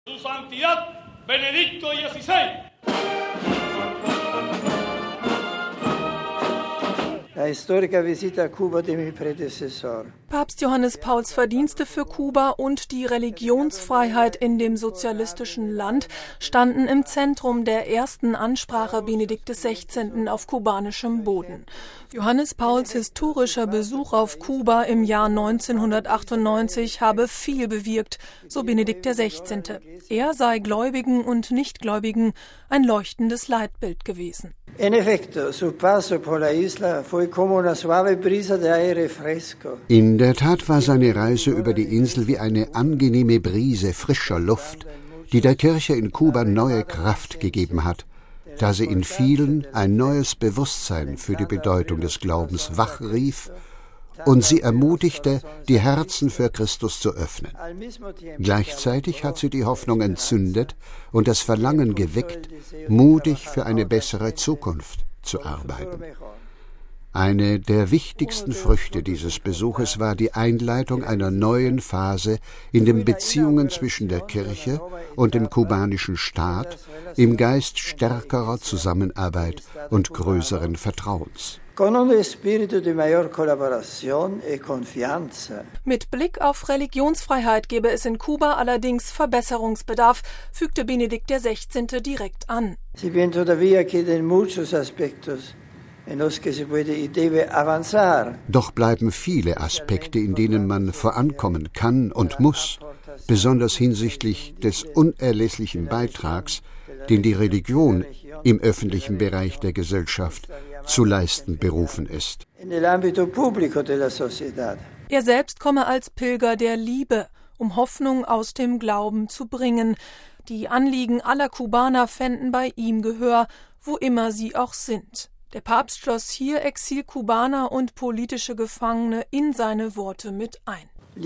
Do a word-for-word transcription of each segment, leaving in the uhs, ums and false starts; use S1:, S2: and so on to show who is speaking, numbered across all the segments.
S1: Su Santidad Benedicto sechzehnter.
S2: Papst Johannes Pauls Verdienste für Kuba und die Religionsfreiheit in dem sozialistischen Land standen im Zentrum der ersten Ansprache Benedikt der Sechzehnten auf kubanischem Boden. Johannes Pauls historischer Besuch auf Kuba im Jahr neunzehnhundertachtundneunzig habe viel bewirkt, so Benedikt der Sechzehnte. Er sei Gläubigen und Nichtgläubigen ein leuchtendes Leitbild gewesen.
S3: In
S4: der Tat war seine Reise über die Insel wie eine angenehme Brise frischer Luft, die der Kirche in Kuba neue Kraft gegeben hat, da sie in vielen ein neues Bewusstsein für die Bedeutung des Glaubens wachrief und sie ermutigte, die Herzen für Christus zu öffnen. Gleichzeitig hat sie die Hoffnung entzündet und das Verlangen geweckt, mutig für eine bessere Zukunft zu arbeiten. Eine der wichtigsten Früchte dieses Besuches war die Einleitung einer neuen Phase in den Beziehungen zwischen der Kirche und dem kubanischen Staat im Geist stärkerer Zusammenarbeit und größeren Vertrauens.
S2: Mit Blick auf Religionsfreiheit gebe es in Kuba allerdings Verbesserungsbedarf, fügte Benedikt der Sechzehnte direkt an.
S4: Doch bleiben viele Aspekte, in denen man vorankommen kann und muss, besonders hinsichtlich des unerlässlichen Beitrags, den die Religion im öffentlichen Bereich der Gesellschaft zu leisten berufen ist.
S2: Er selbst komme als Pilger der Liebe, um Hoffnung aus dem Glauben zu bringen. Die Anliegen aller Kubaner fänden bei ihm Gehör, wo immer sie auch sind. Der Papst schloss hier Exil-Kubaner und politische Gefangene in seine Worte mit ein.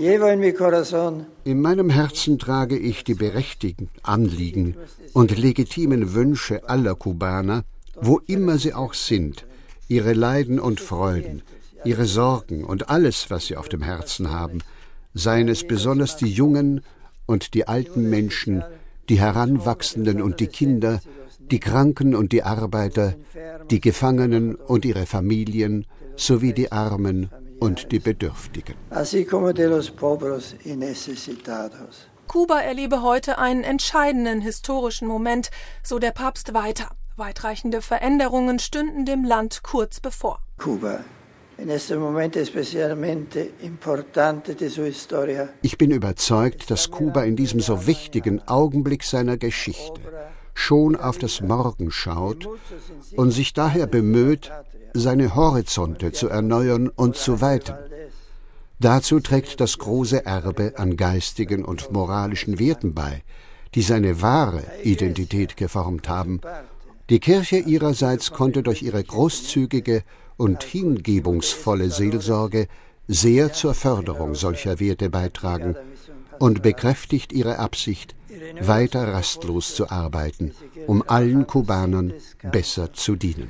S4: In meinem Herzen trage ich die berechtigten Anliegen und legitimen Wünsche aller Kubaner, wo immer sie auch sind, ihre Leiden und Freuden, ihre Sorgen und alles, was sie auf dem Herzen haben, seien es besonders die jungen und die alten Menschen, die Heranwachsenden und die Kinder, die Kranken und die Arbeiter, die Gefangenen und ihre Familien, sowie die Armen und die Bedürftigen.
S2: Kuba erlebe heute einen entscheidenden historischen Moment, so der Papst weiter. Weitreichende Veränderungen stünden dem Land kurz bevor.
S3: Kuba.
S4: Ich bin überzeugt, dass Kuba in diesem so wichtigen Augenblick seiner Geschichte schon auf das Morgen schaut und sich daher bemüht, seine Horizonte zu erneuern und zu weiten. Dazu trägt das große Erbe an geistigen und moralischen Werten bei, die seine wahre Identität geformt haben. Die Kirche ihrerseits konnte durch ihre großzügige und hingebungsvolle Seelsorge sehr zur Förderung solcher Werte beitragen und bekräftigt ihre Absicht, weiter rastlos zu arbeiten, um allen Kubanern besser zu dienen.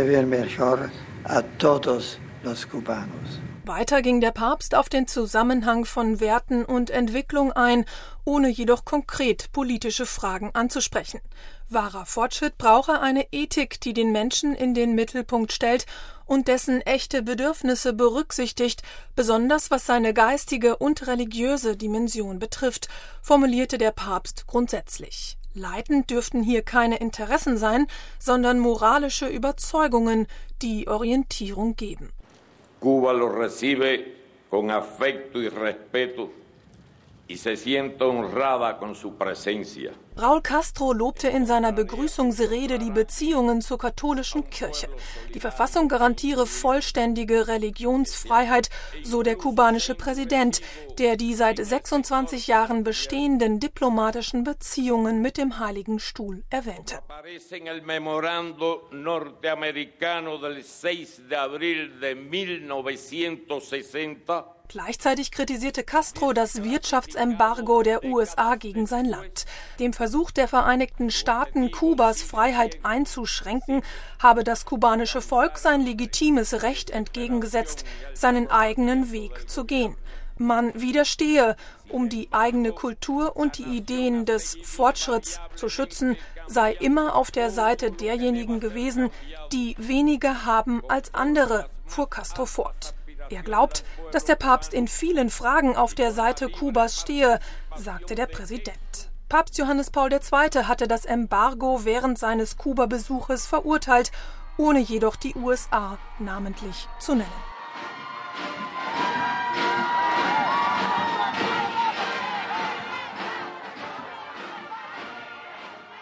S2: Weiter ging der Papst auf den Zusammenhang von Werten und Entwicklung ein, ohne jedoch konkret politische Fragen anzusprechen. Wahrer Fortschritt brauche eine Ethik, die den Menschen in den Mittelpunkt stellt und dessen echte Bedürfnisse berücksichtigt, besonders was seine geistige und religiöse Dimension betrifft, formulierte der Papst grundsätzlich. Leitend dürften hier keine Interessen sein, sondern moralische Überzeugungen, die Orientierung geben.
S5: Cuba los recibe con afecto y respeto y se siente honrada con su presencia.
S2: Raúl Castro lobte in seiner Begrüßungsrede die Beziehungen zur katholischen Kirche. Die Verfassung garantiere vollständige Religionsfreiheit, so der kubanische Präsident, der die seit sechsundzwanzig Jahren bestehenden diplomatischen Beziehungen mit dem Heiligen Stuhl erwähnte. Gleichzeitig kritisierte Castro das Wirtschaftsembargo der U S A gegen sein Land. Dem Versuch der Vereinigten Staaten, Kubas Freiheit einzuschränken, habe das kubanische Volk sein legitimes Recht entgegengesetzt, seinen eigenen Weg zu gehen. Man widerstehe, um die eigene Kultur und die Ideen des Fortschritts zu schützen, sei immer auf der Seite derjenigen gewesen, die weniger haben als andere, fuhr Castro fort. Er glaubt, dass der Papst in vielen Fragen auf der Seite Kubas stehe, sagte der Präsident. Papst Johannes Paul der Zweite hatte das Embargo während seines Kuba-Besuches verurteilt, ohne jedoch die U S A namentlich zu nennen.